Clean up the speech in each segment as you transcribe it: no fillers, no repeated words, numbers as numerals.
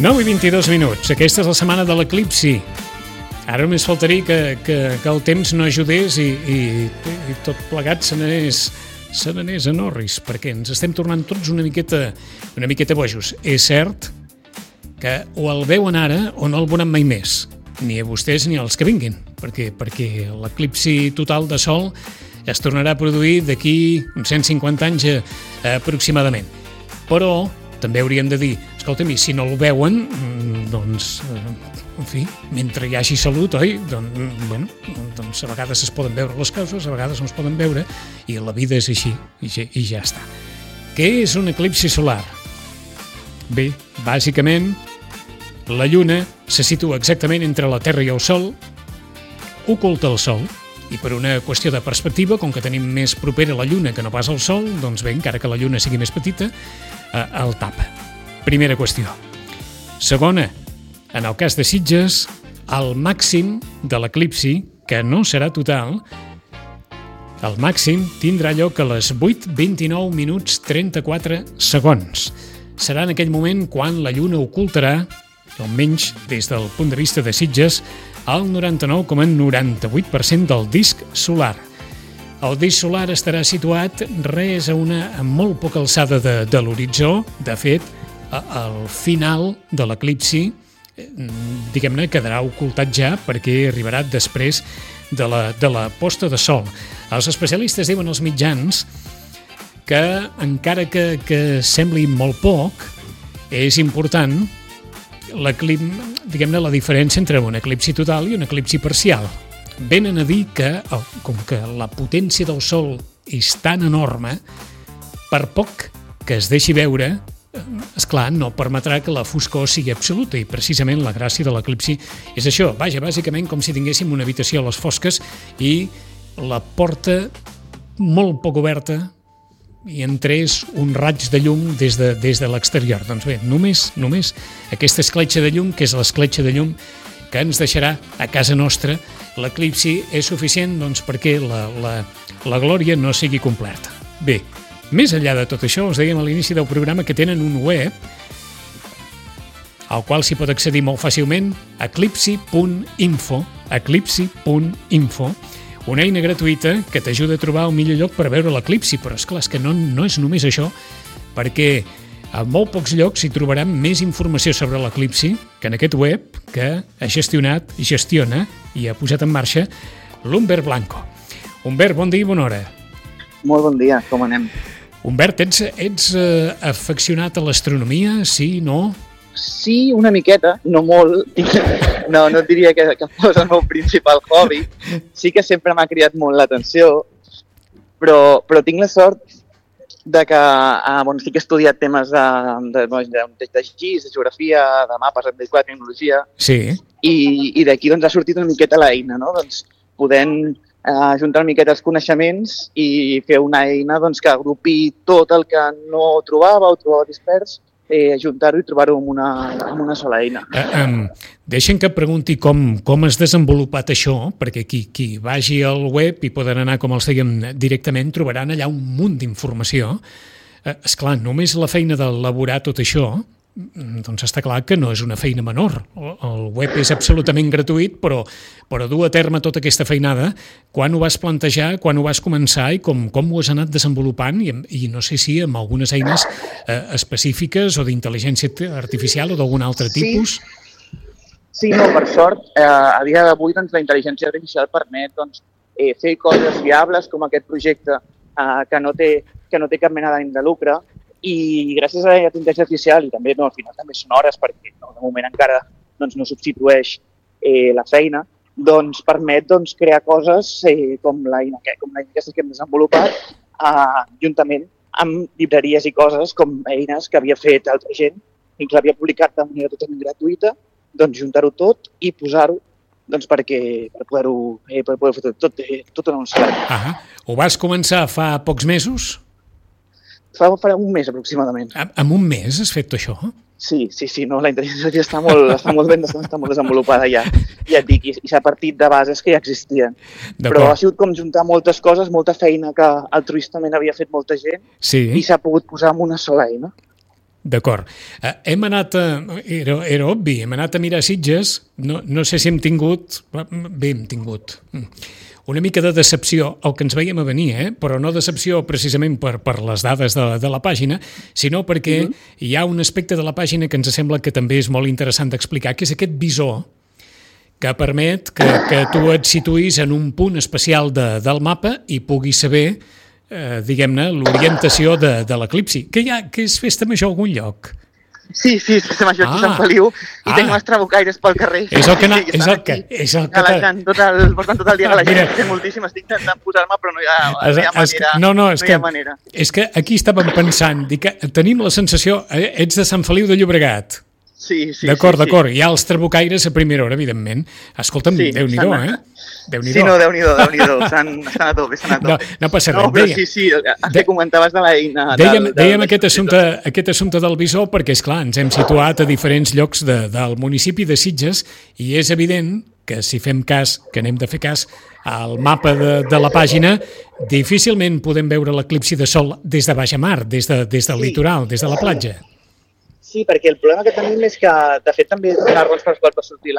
9:22. Aquesta és la setmana de l'eclipsi. Ara només faltaria que el temps no ajudés i tot plegat se n'anés a Norris, perquè ens estem tornant tots una miqueta bojos. És cert que o el veuen ara o no el veuran mai més, ni a vostès ni als que vinguin, perquè l'eclipsi total de sol es tornarà a produir d'aquí uns 150 anys aproximadament. Però també hauríem de dir, escolta'm, i si no el veuen, doncs, en fi, mentre hi hagi salut, oi? Doncs a vegades es poden veure les causes, a vegades no es poden veure, i la vida és així, i ja està. Què és un eclipsi solar? Bé, bàsicament, la Lluna se situa exactament entre la Terra i el Sol, oculta el Sol, i per una qüestió de perspectiva, com que tenim més propera la Lluna que no pas el Sol, doncs bé, encara que la Lluna sigui més petita, el tapa. Primera qüestió. Segona, en el cas de Sitges, el màxim de l'eclipsi, que no serà total, el màxim tindrà lloc a les 8:29:34. Serà en aquell moment quan la Lluna ocultarà, almenys des del punt de vista de Sitges, el 99,98% del disc solar. El disc solar estarà situat a molt poca alçada de l'horitzó. De fet, al final de l'eclipsi, diguem-ne, quedarà ocultat ja perquè arribarà després de la posta de sol. Els especialistes diuen als mitjans que, encara que sembli molt poc, és important diguem-ne, la diferència entre un eclipsi total i un eclipsi parcial. Venen a dir que, com que la potència del Sol és tan enorme, per poc que es deixi veure, esclar, no permetrà que la foscor sigui absoluta, i precisament la gràcia de l'eclipsi és això. Vaja, bàsicament com si tinguéssim una habitació a les fosques i la porta molt poc oberta i entrés un raig de llum des de l'exterior. Doncs bé, només aquesta escletxa de llum, que és l'escletxa de llum que ens deixarà a casa nostra, l'eclipsi és suficient perquè la glòria no sigui completa. Bé, més enllà de tot això, us dèiem a l'inici del programa que tenen un web al qual s'hi pot accedir molt fàcilment, eclipsi.info, una eina gratuïta que t'ajuda a trobar el millor lloc per veure l'eclipsi, però és clar, és que no és només això, perquè a molt pocs llocs hi trobaran més informació sobre l'eclipsi que en aquest web que ha gestionat, gestiona i ha posat en marxa l'Humbert Blanco. Humbert, bon dia i bona hora. Molt bon dia, com anem? Humbert, ets afeccionat a l'astronomia, sí, no? Sí, una miqueta, no molt. No et diria que fos el meu principal hobby. Sí que sempre m'ha cridat molt l'atenció, però tinc la sort de que sí que he estudiat temes de GIS, de geografia, de mapes, de tecnologia, sí. I d'aquí doncs, ha sortit una miqueta l'eina, no? Doncs, podent ajuntar una miqueta els coneixements i fer una eina que agrupi tot el que no trobava o trobava dispers, ajuntar-ho i trobar-ho en una sola eina. Deixa'm que pregunti com has desenvolupat això, perquè qui vagi al web i poden anar, com els dèiem, directament, trobaran allà un munt d'informació. Esclar, només la feina d'elaborar tot això, doncs està clar que no és una feina menor. El web és absolutament gratuït, però dur a terme tota aquesta feinada, quan ho vas plantejar, quan ho vas començar i com ho has anat desenvolupant, i no sé si amb algunes eines específiques o d'intel·ligència artificial o d'algun altre tipus. Sí, no, per sort, a dia d'avui la intel·ligència artificial permet fer coses viables com aquest projecte que no té cap mena d'any de lucre, i gràcies a la intel·ligència artificial, i també al final també són hores, perquè de moment encara no substitueix la feina, permet crear coses com l'eina aquesta que hem desenvolupat, juntament amb llibreries i coses com eines que havia fet altra gent i que l'havia publicat de manera totalment gratuïta, juntar-ho tot i posar-ho per poder-ho fer tot en un sol. Ho vas començar fa pocs mesos? Fa un mes, aproximadament. En un mes has fet això? Sí, no, la intel·ligència està molt ben desenvolupada ja et dic, i s'ha partit de bases que ja existien. Però ha sigut com juntar moltes coses, molta feina que altruistament havia fet molta gent, i s'ha pogut posar en una sola eina. D'acord. Hem anat era obvi, hem anat a mirar Sitges, no sé si hem tingut una mica de decepció, el que ens veiem a venir, però no decepció precisament per les dades de la pàgina, sinó perquè hi ha un aspecte de la pàgina que ens sembla que també és molt interessant d'explicar, que és aquest visor que permet que tu et situïs en un punt especial del mapa i puguis saber, diguem-ne, l'orientació de l'eclipsi. Que és festa major a algun lloc? Sí, és festa major aquí a Sant Feliu i tenim els trabucaires pel carrer. És el que porten tot el dia galejant. Té moltíssim, estic intentant posar-me, però no hi ha manera. És que aquí estàvem pensant, tenim la sensació, ets de Sant Feliu de Llobregat. Sí. D'acord. Hi ha els trabucaires a primera hora, evidentment. Escolta'm, Déu-n'hi-do, Déu-n'hi-do. Sí, no, Déu-n'hi-do. Estan a tope. No passa res. No, però sí, el que comentaves de l'eina. Dèiem aquest assumpte del visor perquè, esclar, ens hem situat a diferents llocs del municipi de Sitges i és evident que si fem cas, que anem de fer cas al mapa de la pàgina, difícilment podem veure l'eclipsi de sol des de baix a mar, des del litoral, des de la platja. Sí, perquè el problema que tenim és que, de fet, també una raons per les quals va sortir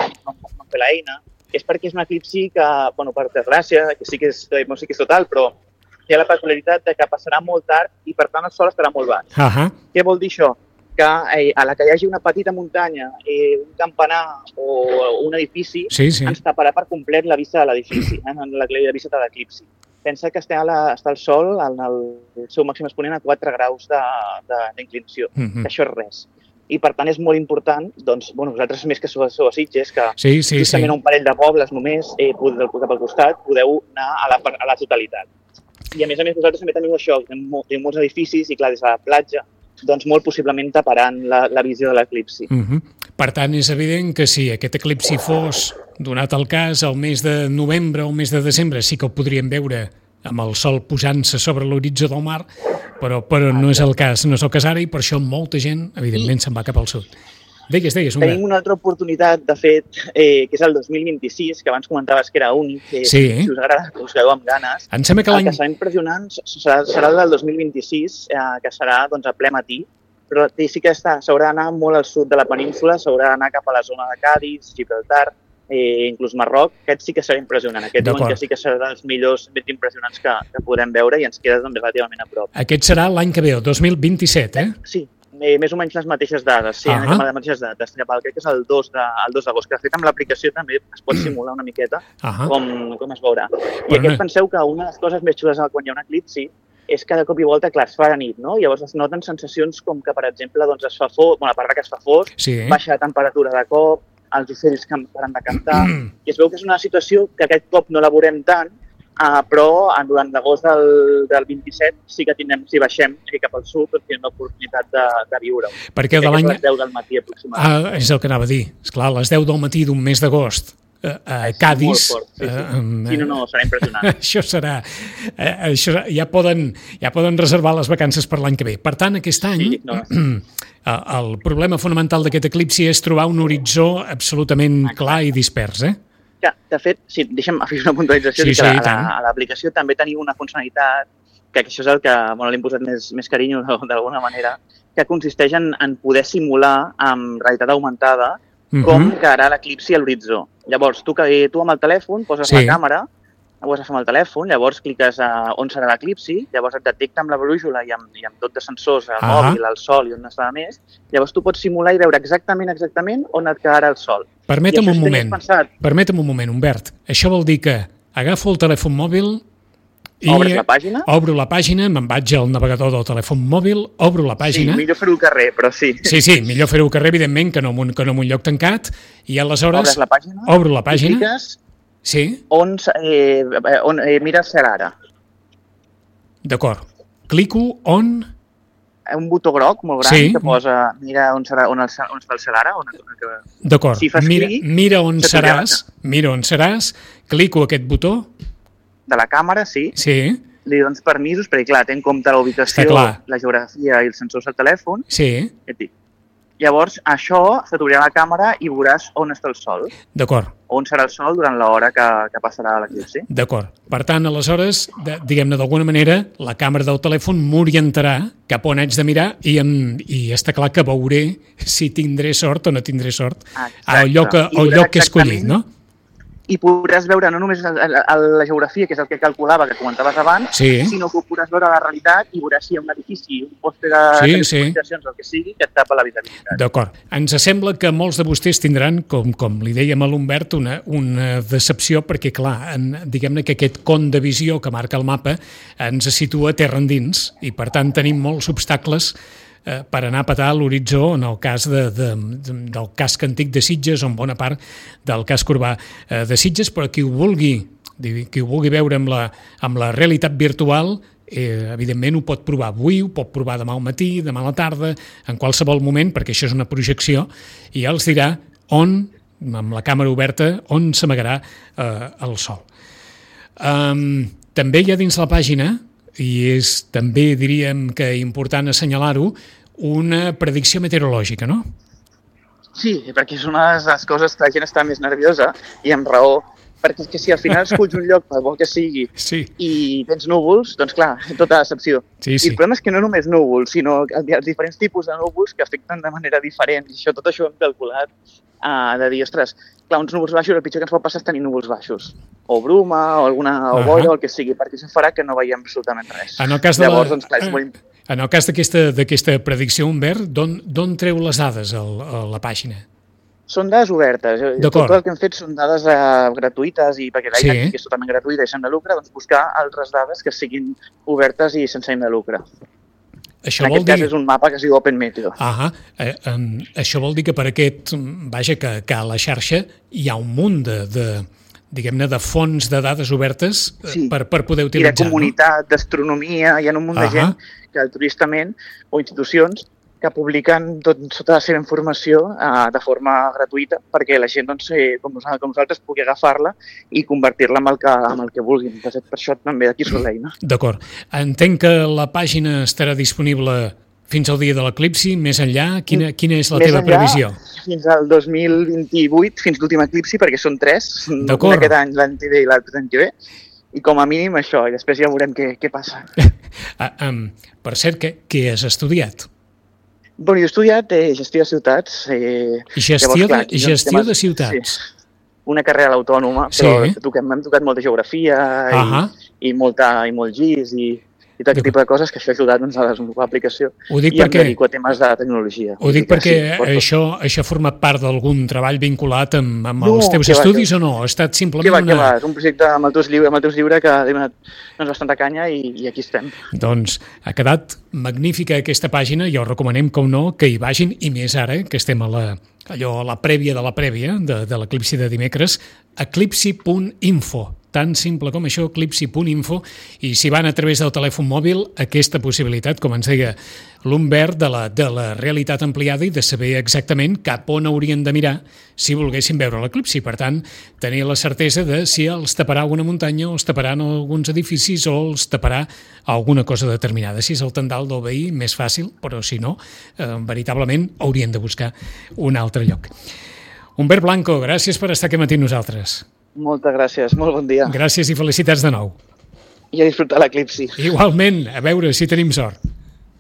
l'eina és perquè és un eclipsi que, per desgràcia, que sí que és total, però hi ha la peculiaritat de que passarà molt tard i, per tant, el sol estarà molt baix. Què vol dir això? Que a la que hi hagi una petita muntanya, un campanar o un edifici, ens taparà per complet la vista de l'edifici, la vista de l'eclipsi. Pensa que està el sol en el seu màxim exponent a 4 graus d'inclinació. Això és res. I, per tant, és molt important, doncs, vosaltres més que sou a Sitges, que justament un parell de pobles només, cap al costat, podeu anar a la totalitat. I, a més, vosaltres també teniu això, teniu molts edificis i, clar, des de la platja, doncs molt possiblement taparan la visió de l'eclipsi. Per tant, és evident que si aquest eclipsi fos, donat el cas, al mes de novembre o al mes de desembre, sí que el podríem veure amb el sol posant-se sobre l'horitzó del mar, però no és el cas, ara, i per això molta gent, evidentment, se'n va cap al sud. Digues, Tenim una altra oportunitat, de fet, que és el 2026, que abans comentaves que era únic, si us agrada, que us quedeu amb ganes. Em sembla que el que serà impressionant serà el del 2026, que serà a ple matí, però sí que s'haurà d'anar molt al sud de la península, s'haurà d'anar cap a la zona de Cadis, Gibraltar, inclús Marroc. Aquest sí que serà impressionant. Aquest diuen que sí que serà dels millors més impressionants que podrem veure i ens queda relativament a prop. Aquest serà l'any que ve, el 2027, Sí, més o menys les mateixes dades. Sí, les mateixes dates. Crec que és el 2 d'agost, que de fet amb l'aplicació també es pot simular una miqueta com es veurà. I aquest penseu que una de les coses més xules quan hi ha un eclipsi és que de cop i volta, clar, es fa de nit, no? Llavors es noten sensacions com que, per exemple, es fa fosc, a part que es fa fosc, baixa la temperatura de cop, els ocells paran de cantar, i es veu que és una situació que aquest cop no la veurem tant, però durant l'agost del 27 sí que tindrem, si baixem cap al sud, doncs tindrem l'oportunitat de viure-ho. Perquè de l'any... A les 10 del matí aproximadament. És el que anava a dir. Esclar, a les 10 del matí d'un mes d'agost, a Cadis... No, serà impressionant. Això serà... Ja poden reservar les vacances per l'any que ve. Per tant, aquest any, el problema fonamental d'aquest eclipsi és trobar un horitzó absolutament clar i dispers, De fet, deixa'm afegir una puntualització, a l'aplicació també tenim una funcionalitat, que això és el que li hem posat més carinyo d'alguna manera, que consisteix en poder simular amb realitat augmentada com quedarà l'eclipsi a l'horitzó. Llavors, tu amb el telèfon poses la càmera, ho has de fer amb el telèfon, llavors cliques on serà l'eclipsi, llavors et detecta amb la brúixola i amb tot de sensors, el mòbil, el sol i on està més, llavors tu pots simular i veure exactament on et quedarà el sol. Permetem un moment, Humbert. Això vol dir que agafo el telèfon mòbil i obro la pàgina, me'n vaig al navegador del telèfon mòbil, obro la pàgina... Sí, millor fer-ho al carrer, però sí. Sí, millor fer-ho al carrer, evidentment, que no en un lloc tancat, i aleshores obro la pàgina... I cliques on mira el cel ara. D'acord. Clico on... Un botó groc molt gran que posa mira on està el cel ara. D'acord. Mira on seràs, clico aquest botó. De la càmera, sí. Li dones permisos, perquè clar, té en compte la ubicació, la geografia i els sensors del telèfon. Sí. Llavors, això s'aturaria la càmera i veuràs on està el sol, D'acord. on serà el sol durant l'hora que passarà l'eclipsi. D'acord. Per tant, aleshores, diguem-ne d'alguna manera, la càmera del telèfon m'orientarà cap on haig de mirar i està clar que veuré si tindré sort o no tindré sort al lloc que he escollit, no? I podràs veure no només la geografia, que és el que calculava, que comentaves abans, sinó que ho podràs veure la realitat i veuràs si hi ha un edifici, un pòster de telecomunicacions, el que sigui, que et tapa la visibilitat. D'acord. Ens sembla que molts de vostès tindran, com li dèiem a l'Humbert, una decepció, perquè, clar, diguem-ne que aquest con de visió que marca el mapa ens situa terra endins i, per tant, tenim molts obstacles per anar a petar a l'horitzó en el cas del casc antic de Sitges o en bona part del casc urbà de Sitges, però qui ho vulgui veure amb la realitat virtual, evidentment ho pot provar avui, ho pot provar demà al matí, demà a la tarda, en qualsevol moment, perquè això és una projecció, i ja els dirà on, amb la càmera oberta, on s'amagarà el sol. També hi ha dins la pàgina, i és també, diríem que important assenyalar-ho, una predicció meteorològica, no? Sí, perquè és una de les coses que la gent està més nerviosa, i amb raó, perquè és que si al final esculls un lloc, per bo que sigui, i tens núvols, doncs clar, tota decepció. I el problema és que no només núvols, sinó els diferents tipus de núvols que afecten de manera diferent, i tot això ho hem calculat, de dir, ostres, clar, uns núvols baixos, el pitjor que ens pot passar és tenir núvols baixos, o bruma, o boira, o el que sigui, perquè això farà que no veiem absolutament res. Llavors, doncs, clar, és molt... En el cas d'aquesta predicció, Humbert, d'on treu les dades a la pàgina? Són dades obertes. Tot el que hem fet són dades gratuïtes i perquè l'eina que és totalment gratuïta i sense lucre, doncs buscar altres dades que siguin obertes i sense ànim de lucre. En aquest cas és un mapa que es diu Open Meteo. Això vol dir que per aquest, vaja, que a la xarxa hi ha un munt diguem-ne, de fonts de dades obertes per poder utilitzar. I de comunitat, d'astronomia, hi ha un munt de gent que altruistament, o institucions, que publiquen tota la seva informació de forma gratuïta perquè la gent, doncs, com nosaltres, pugui agafar-la i convertir-la en el que vulguin. Per això també d'aquí surt l'eina. D'acord. Entenc que la pàgina estarà disponible fins al dia de l'eclipsi, més enllà. Quina és la teva previsió? Fins al 2028, fins l'últim eclipsi, perquè són 3. Un aquest any, l'any que ve i l'altre any que ve. I com a mínim això, i després ja veurem què passa. Per cert, què has estudiat? Bueno, jo he estudiat gestió de ciutats. Gestió de ciutats? Sí. Una carrera a l'autònoma, però hem tocat molta geografia i molt GIS i tot aquest tipus de coses que això ha ajudat a desenvolupar l'aplicació i em dedico a temes de tecnologia. Ho dic perquè això ha format part d'algun treball vinculat amb els teus estudis o no? Ha estat simplement és un projecte amb el temps lliure que ha donat bastanta canya i aquí estem. Doncs ha quedat magnífica aquesta pàgina i us recomanem, com no, que hi vagin, i més ara, que estem a la prèvia de la prèvia de l'eclipsi de dimecres, eclipsi.info. Tan simple com això, eclipsi.info, i si van a través del telèfon mòbil, aquesta possibilitat, com ens deia l'Humbert, de la realitat ampliada i de saber exactament cap on haurien de mirar si volguessin veure l'eclipsi. Per tant, tenir la certesa de si els taparà alguna muntanya o els taparan alguns edificis o els taparà alguna cosa determinada. Si és el tendal del veí, més fàcil, però si no, veritablement haurien de buscar un altre lloc. Humbert Blanco, gràcies per estar aquí matí amb nosaltres. Moltes gràcies, molt bon dia. Gràcies i felicitats de nou. I a disfrutar l'eclipsi. Igualment, a veure si tenim sort.